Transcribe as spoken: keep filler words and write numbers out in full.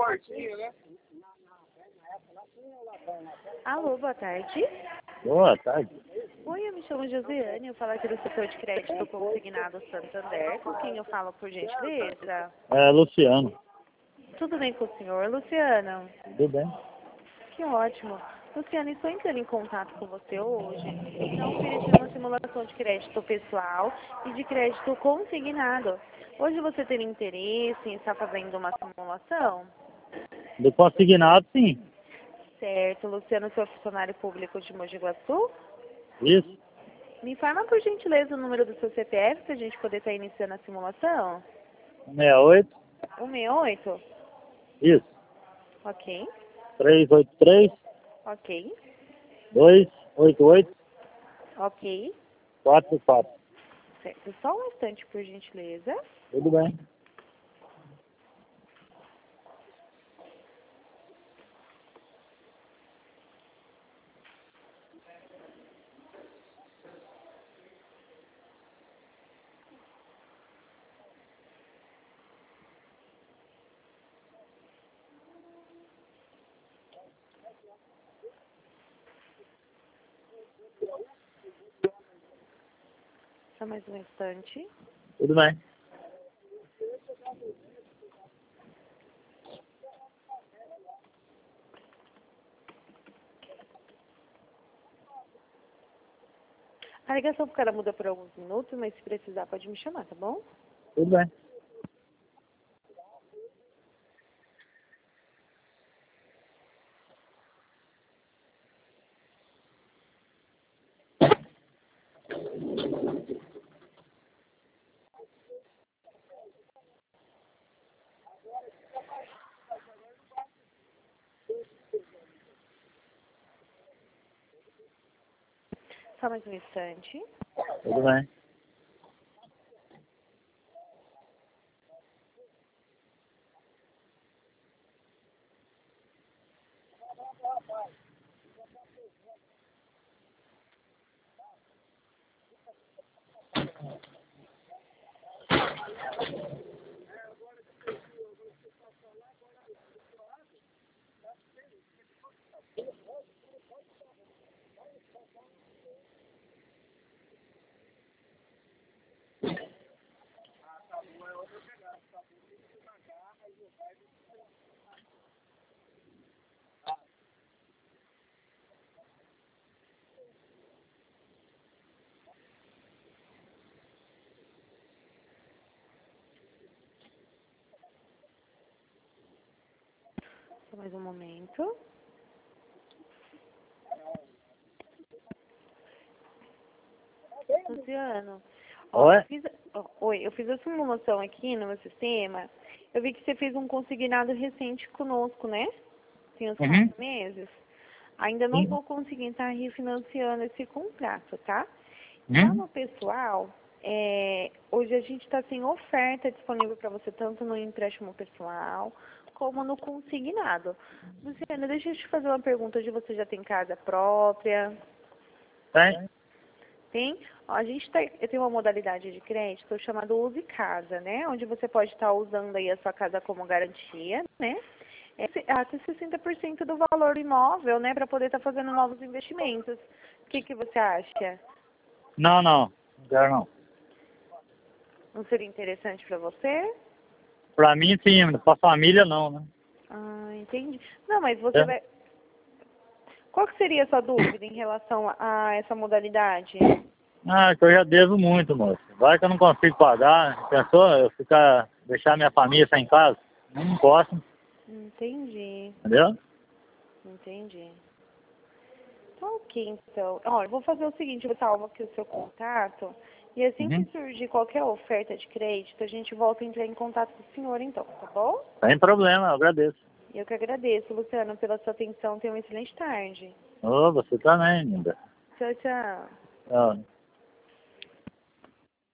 Alô, boa tarde. Boa tarde. Oi, eu me chamo Josiane, eu falo aqui do setor de crédito consignado Santander. Com quem eu falo, por gentileza? É, Luciano. Tudo bem com o senhor, Luciano? Tudo bem? Que ótimo. Luciano, estou entrando em contato com você hoje para oferecer uma simulação de crédito pessoal e de crédito consignado. Hoje você tem interesse em estar fazendo uma simulação? Do consignado, sim. Certo, Luciano, seu funcionário público de Mogi Guaçu? Isso. Me informa, por gentileza, o número do seu C P F para a gente poder estar iniciando a simulação? sessenta e oito. cento e sessenta e oito? Isso. Ok, trezentos e oitenta e três, ok, duzentos e oitenta e oito, ok. quarenta e quatro. Certo, só um instante, por gentileza. Tudo bem? Só mais um instante. Tudo bem. A ligação pro cara muda por alguns minutos, mas se precisar pode me chamar, tá bom? Tudo bem. Só mais um instante. Tudo bem. Só mais um momento. Luciano, ó, Oi? eu fiz, ó, oi, eu fiz a simulação aqui no meu sistema. Eu vi que você fez um consignado recente conosco, né? Tem uns Uhum. quatro meses. Ainda não Sim. vou conseguir estar refinanciando esse contrato, tá? Já Uhum. no pessoal, é, hoje a gente está sem oferta disponível para você, tanto no empréstimo pessoal como no consignado. Luciana, deixa eu te fazer uma pergunta. Hoje você já tem casa própria? Tem? Tem? Ó, a gente tá, eu tenho uma modalidade de crédito chamada Use Casa, né? Onde você pode estar usando aí a sua casa como garantia, né? É, se- até sessenta por cento do valor imóvel, né? Para poder estar fazendo novos investimentos. O que, que você acha? Não, não. Não quero não. Não seria interessante para você? Pra mim, sim. Pra família, não, né? Ah, entendi. Não, mas você É. vai... Qual que seria a sua dúvida em relação a essa modalidade? Ah, que eu já devo muito, moço. Vai que eu não consigo pagar. Pensou eu ficar, deixar minha família sem casa? Não posso, Entendi, entendeu? entendi. Tá ok, então. Ó, eu vou fazer o seguinte, eu salvo aqui o seu contato e assim que Uhum. surgir qualquer oferta de crédito, a gente volta a entrar em contato com o senhor, então, tá bom? Sem problema, eu agradeço. Eu que agradeço, Luciano, pela sua atenção. Tenha uma excelente tarde. Ô, você também, linda. Tchau, tchau. Tchau.